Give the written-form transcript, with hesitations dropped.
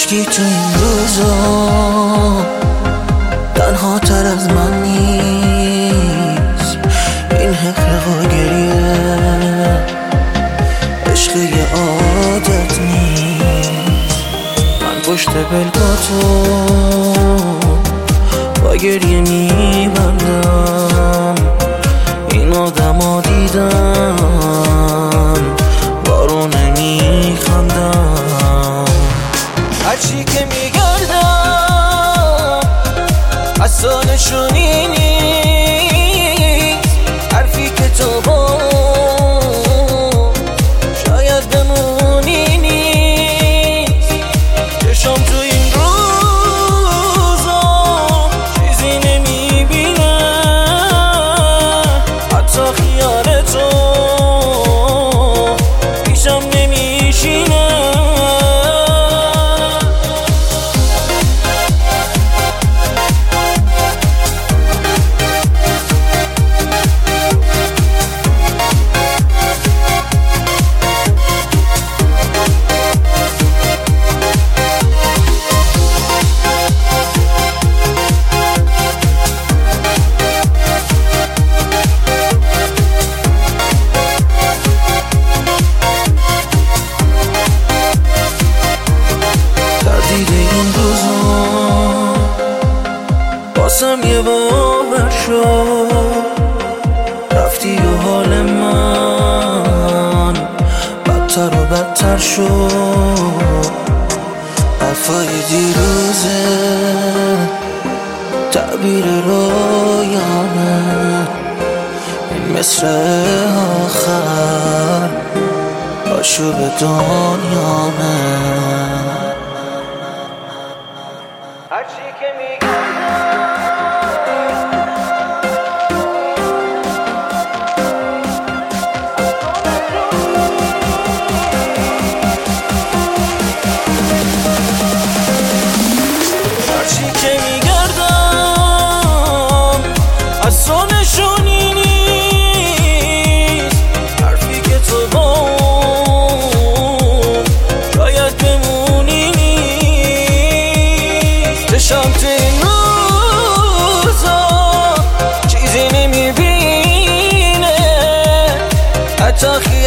هیچکی تو این روزا تنها تر از من نیست. این حقیق و گریه عشق یه عادت نیست. من پشت پلکاتو با گریه میبندم. این آدم ها دیدم بارو نمیخندم. هرچی که میگردم اصالشونی نیست. حرفی که تو با شاید بمونی نیست. چشم تو این روزا چیزی نمیبینه، حتی خیال تو پیشم نمیشینه. این روزا باسم یه باور شد. رفتی و حال من بدتر و بدتر شد. حرفای دیروزه تعبیر رویانه. این مصر آخر آشوب دنیامه. هرچی که میگردم اصالشونی نیست. حرفی که تو با شاید بمونی نیست. چشم تو این روزا چیزی نمیبینه، حتی